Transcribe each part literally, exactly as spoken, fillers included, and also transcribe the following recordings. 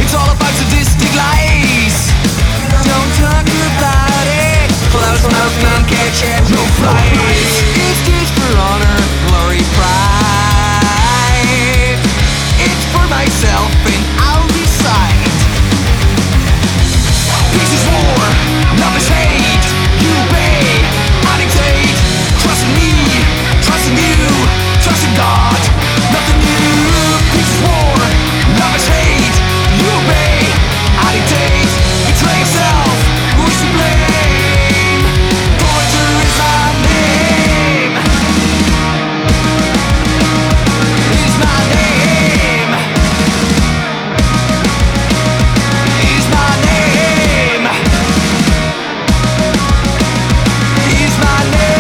It's all about sadistic lies. Don't talk about it. Close mouth, man, catch it, no flies. It's just for honor, glory, pride. It's for myself and I'll decide. Peace is war, love is hate. You obey, I dictate. Trust in me, trust in you, trust in God. Nothing new. Peace is war, love is hate. You obey, I dictate. Betray yourself, who's to blame? Torture is my name. Is my name. Is my name. Is my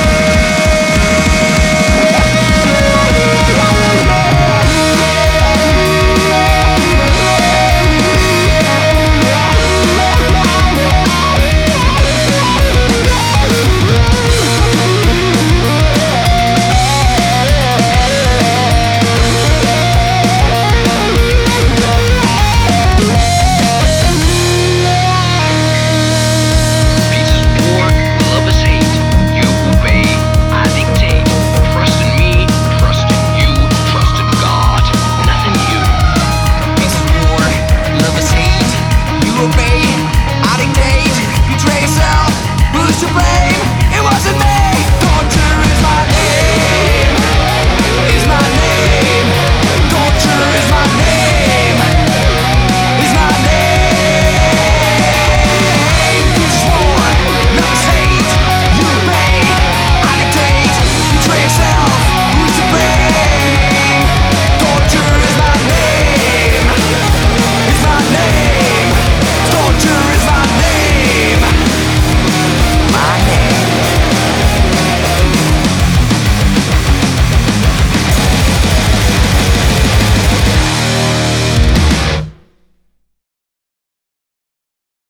Peace is war, love is hate. You obey, I dictate. Trust in me, trust in you, trust in God. Nothing new. Peace is war, love is hate. You obey, I dictate. Betray yourself, who's to blame?